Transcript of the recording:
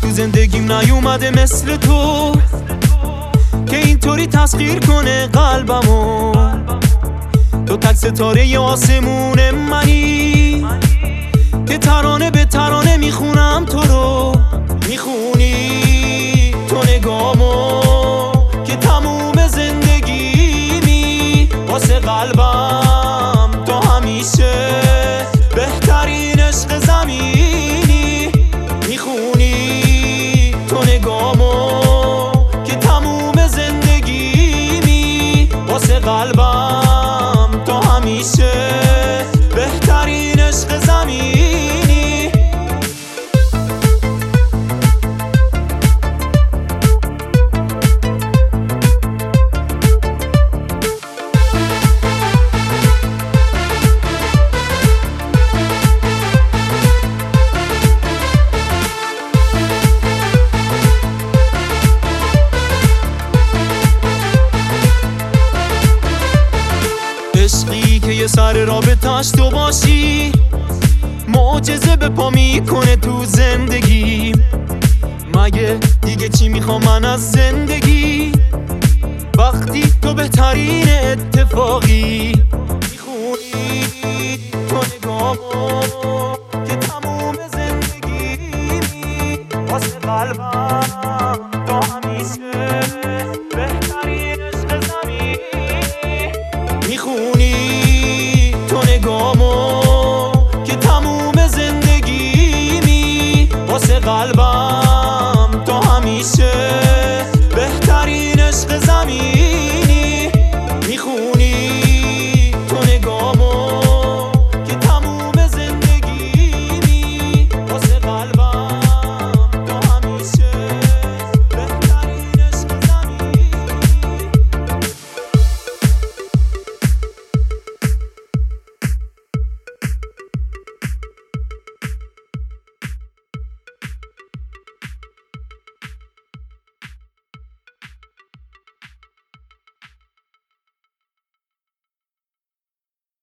تو زندگیم نیومده مثل تو که اینطوری تسخیر کنه قلبمو. تو تک ستاره آسمون منی که ترانه به ترانه میخونم تو رو. میخونی تو نگامو که تموم زندگیمی. واسه قلبم تو همیشه بهترین عشق زمینی. میخونی تو نگامو که تموم زندگیمی. واسه قلبم تو همیشه بهترین عشق زمینی. عشقی که یه سر رابطه‌اش تو باشی، معجزه به پا میکنه تو زندگی. مگه دیگه چی میخوام من از زندگی وقتی تو بهترین اتفاقی. میخونی تو نگامو که تموم زندگیمی. واسه قلبم تو همیشه بهترین عشق زمینی. میخونی تو نگامو که تموم زندگیمی. واسه قلبم